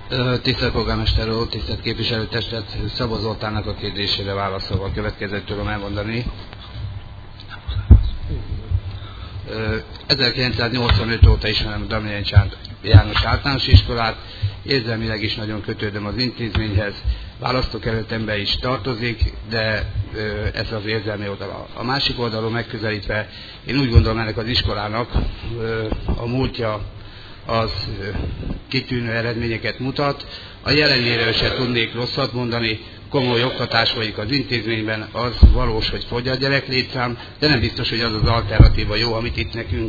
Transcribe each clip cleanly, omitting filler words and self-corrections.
Tisztelt polgármester úr, tisztelt képviselőtestet, Szabó Zoltánnak a kérdésére válaszolva a következőt tudom elmondani. 1985 óta ismerem a Damjanics János Általános Iskolát, érzelmileg is nagyon kötődöm az intézményhez, választókerületembe is tartozik, de ez az érzelmi oldala. A másik oldalon megközelítve, én úgy gondolom, ennek az iskolának a múltja az kitűnő eredményeket mutat. A jelenéről se tudnék rosszat mondani, komoly oktatás folyik az intézményben, az valós, hogy fogy a gyereklétszám, de nem biztos, hogy az az alternatíva jó, amit itt nekünk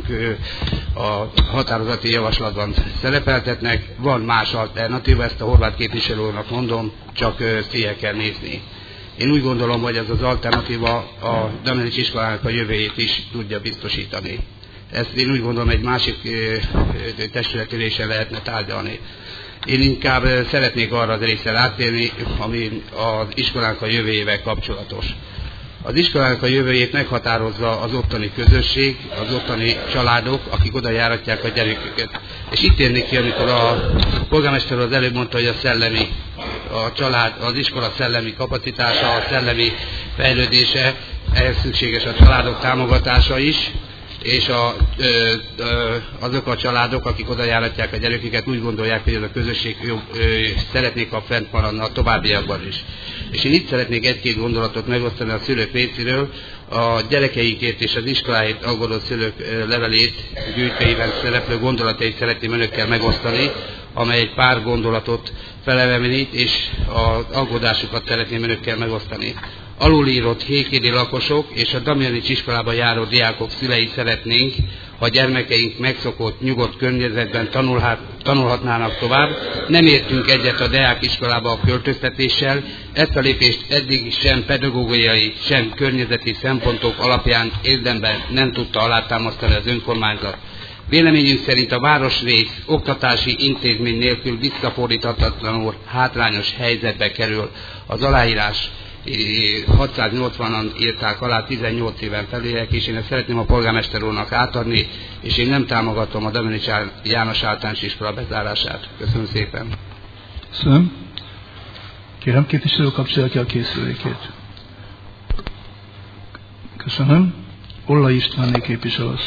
a határozati javaslatban szerepeltetnek. Van más alternatíva, ezt a Horváth képviselő úrnak mondom, csak széjjel kell nézni. Én úgy gondolom, hogy ez az alternatíva a Damjanics iskolának a jövőjét is tudja biztosítani. Ezt én úgy gondolom, egy másik testületülésen lehetne tárgyalni. Én inkább szeretnék arra az részre rátérni, ami az iskolánk a jövőjével kapcsolatos. Az iskolánk a jövőjét meghatározza az ottani közösség, az ottani családok, akik oda járatják a gyereküket. És itt érnék ki, amikor a polgármester az előbb mondta, hogy a család, az iskola szellemi kapacitása, a szellemi fejlődése, ehhez szükséges a családok támogatása is, és azok a családok, akik oda járatják a gyerekeket, úgy gondolják, hogy ez a közösség szeretnék, ha fent maradna a továbbiakban is. És én itt szeretnék egy-két gondolatot megosztani a szülők részéről, a gyerekeikért és az iskoláért aggódó szülők levelét, gyűjtőiben szereplő gondolatait szeretném önökkel megosztani, amely egy pár gondolatot felelemít, és az aggódásukat szeretném önökkel megosztani. Alulírott hékédi lakosok és a Damjanics iskolába járó diákok szülei szeretnénk, ha gyermekeink megszokott, nyugodt környezetben tanulhatnának tovább. Nem értünk egyet a Deák iskolába a költöztetéssel, ezt a lépést eddig sem pedagógiai, sem környezeti szempontok alapján érdemben nem tudta alátámasztani az önkormányzat. Véleményünk szerint a városrész oktatási intézmény nélkül visszafordíthatatlanul hátrányos helyzetbe kerül. Az aláírás 680-an írták alá, 18 éven felérek, és én ezt szeretném a polgármester úrnak átadni, és én nem támogatom a Damjanics János Általános Iskola bezárását. Köszönöm szépen. Köszönöm. Kérem, képviselő kapcsolja ki a készülékét. Köszönöm. Ollai Istvánné képviselő.